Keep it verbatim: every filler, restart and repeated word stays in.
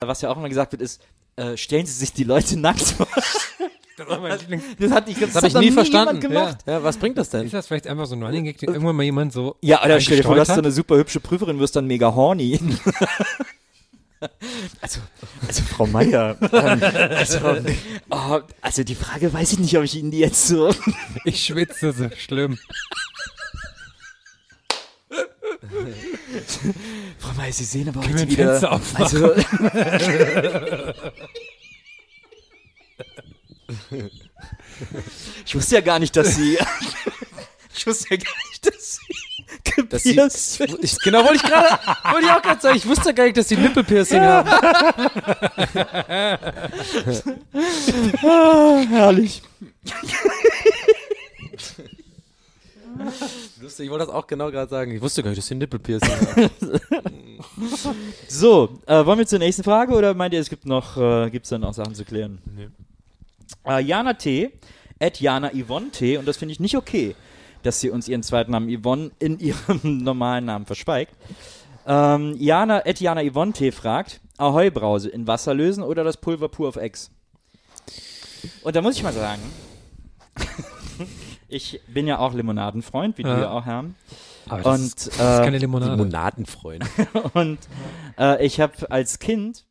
was ja auch immer gesagt wird, ist, äh, stellen Sie sich die Leute nackt vor. Das, war mein Lieblings- Das, hat ich, das, das habe hat ich noch nie nie verstanden. gemacht. Ja. ja, was bringt das denn? Ist das vielleicht einfach so ein Running Gag, den irgendwann mal jemand so Ja, oder stell dir vor, du hast so hat? eine super hübsche Prüferin, wirst dann mega horny. Also, also Frau Meier, ähm, also, oh, also die Frage weiß ich nicht, ob ich Ihnen die jetzt so... Ich schwitze so schlimm. Frau Meier, Sie sehen aber Können heute wir ein Fenster wieder... aufmachen? Also, ich wusste ja gar nicht, dass Sie... Ich wusste ja gar nicht, dass Sie... Dass sie, ich, genau, wollte ich gerade, wollte ich auch gerade sagen, ich wusste gar nicht, dass die Nippelpiercing haben. Ah, herrlich. Lustig, ich wollte das auch genau gerade sagen. Ich wusste gar nicht, dass die Nippelpiercing haben. So, äh, wollen wir zur nächsten Frage oder meint ihr, es gibt noch, äh, gibt's dann noch Sachen zu klären? Nee. Äh, Jana T. at Jana Yvonne T. Und das finde ich nicht okay, dass sie uns ihren zweiten Namen Yvonne in ihrem normalen Namen verschweigt. Ähm, Jana at Jana Yvonne T. fragt, Ahoi Brause, in Wasser lösen oder das Pulver pur auf Ex? Und da muss ich mal sagen, ich bin ja auch Limonadenfreund, wie Ja. du ja auch, Herr. Aber das, Und, ist, das ist äh, keine Limonade. Limonadenfreund. Und äh, ich habe als Kind